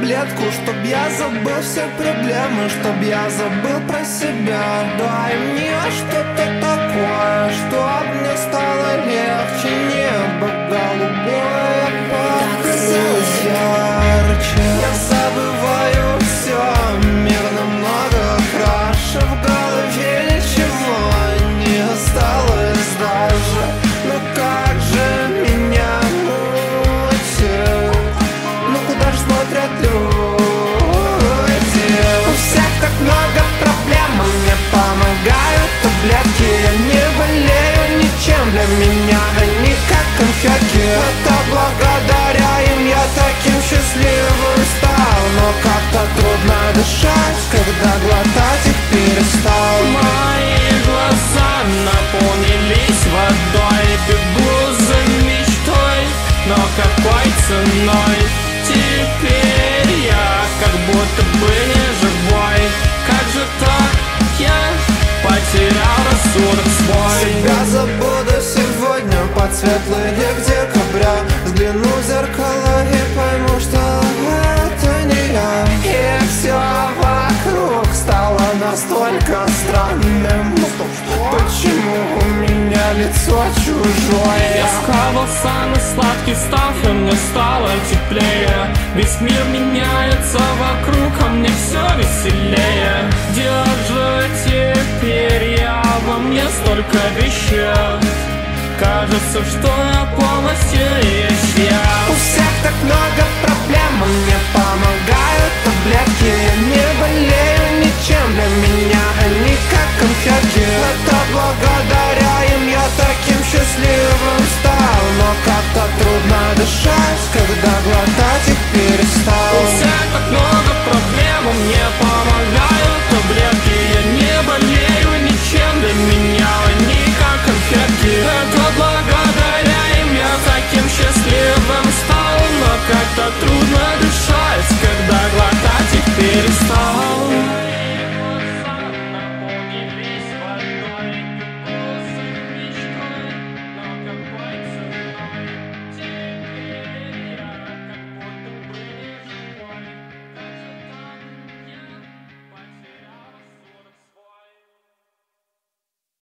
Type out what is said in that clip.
таблетку, чтоб я забыл все проблемы, чтоб я забыл про себя. Дай мне что-то такое, чтоб мне стало легче. Небо голубое показалось ярче. Я забываю все, мир намного краше. В голове ничего не осталось даже. Ну как же меня мутит, ну куда ж смотрят люди? У всех так много проблем, а мне помогают таблетки. Я не болею ничем, для меня они как конфетки. Это благодаря им я таким счастливым стал. Но как-то трудно дышать, когда глотать их перестал. Мои глаза наполнились водой, бегу за мечтой, но какой ценой? Теперь я как будто бы не живой. Как же так? Я потерял рассудок свой. Себя забуду сегодня под светлый лик декабря. Взгляну в зеркало и пойму, что это не я. И все вокруг стало настолько странным. Почему у меня лицо чужое? Я схавал самый сладкий став, и мне стало теплее. Весь мир меняется вокруг, а мне все веселее. Где же теперь я? Во мне столько веществ. Кажется, что я полностью есть я. У всех так много проблем, а мне помогают таблетки. Я не болею ничем, для меня они как конфетки. Это благодаря им я таким счастливым стал. Но как-то трудно дышать, когда глотать их перестал. У всех так много проблем, а мне помогают